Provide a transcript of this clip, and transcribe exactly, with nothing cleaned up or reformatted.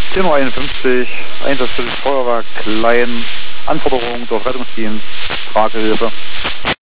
Zimmer einundfünfzig, Einsatz für das Feuerwerk Klein, Anforderung durch Rettungsdienst, Tragehilfe.